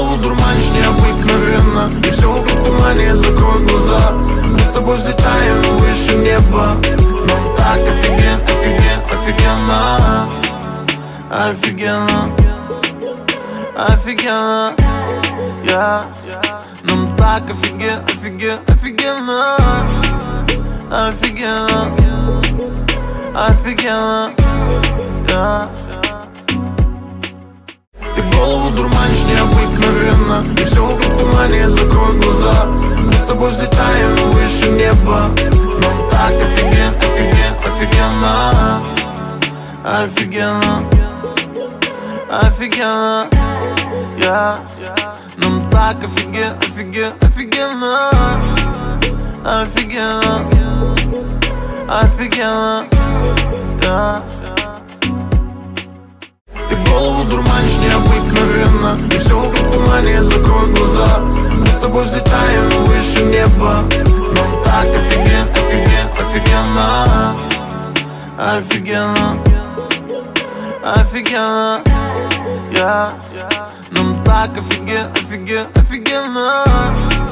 голову дурманишь необыкновенно, и все вокруг тумане, закрой глаза. Мы с тобой взлетаем выше неба. Нам так офигенно, офигенно, офигенно, офигенно, yeah. Нам так офигенно, офигенно, офигенно, офигенно, yeah. Ты голову дурманишь необыкновенно, и все вокруг тумане, закрой глаза. Мы с тобой взлетаем выше неба. Нам так офигенно, офигенно, офигенно, офигенно, yeah. Нам так офигенно, офигенно, офигенно, офигенно, yeah. Ты голову дурманишь необыкновенно, и все вокруг тумане, закрой глаза. Мы с тобой взлетаем выше неба. Нам так офигенно, офигенно, офигенно, офигенно, yeah. Нам так офигенно, офигенно.